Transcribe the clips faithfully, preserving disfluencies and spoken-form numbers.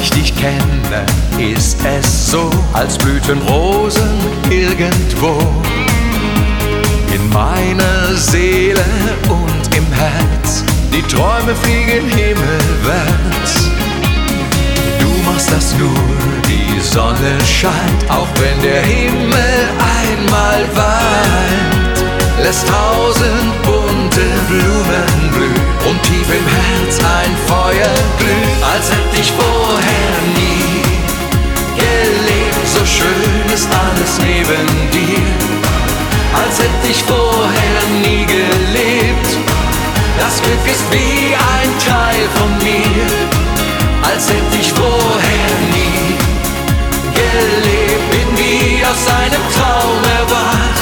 ich dich kenne, ist es so, als blühten Rosen irgendwo in meiner Seele und im Herz. Die Träume fliegen himmelwärts. Du machst das nur, die Sonne scheint, auch wenn der Himmel einmal weint. Lässt tausend bunte Blumen blühen und tief im Herz ein Feuer glüht, als hätte ich vorher nie gelebt. So schön ist alles neben dir, als hätte ich vorher nie gelebt. Das Glück ist wie ein Teil von mir, als hätte ich vorher nie gelebt. Bin wie aus einem Traum erwacht.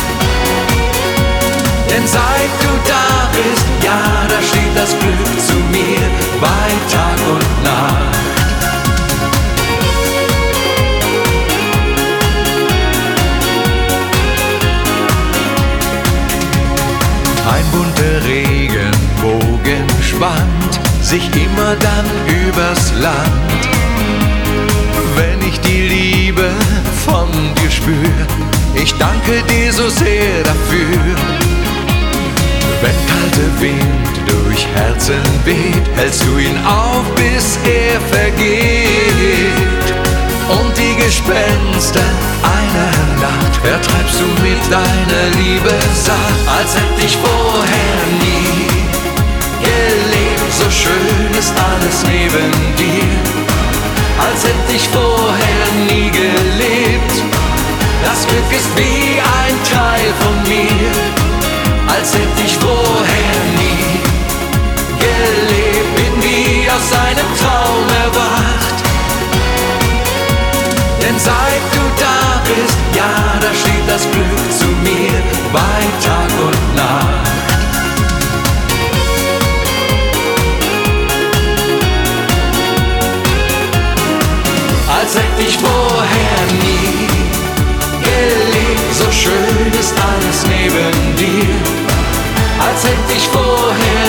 Denn seit du da bist, ja, da steht das Glück zu mir bei Tag und Nacht. Ein bunter Regenbogen spannt sich immer dann übers Land. Wenn ich die Liebe von dir spür, ich danke dir so sehr dafür. Wenn kalter Wind durch Herzen weht, hältst du ihn auf, bis er vergeht. Und die Gespenster einer Nacht vertreibst du mit deiner Liebe satt, als hätte ich vorher nie gelebt. So schön ist alles neben dir, als hätte ich vorher nie gelebt. Das Glück ist wie ein Teil von mir, als hätte ich vorher nie gelebt. Bin wie aus einem Traum erwacht. Denn seit du da bist, ja, da steht das Glück zu mir bei Tag und Nacht. Als hätte ich vorher nie gelebt. So schön ist alles neben dir, als hätte ich vorher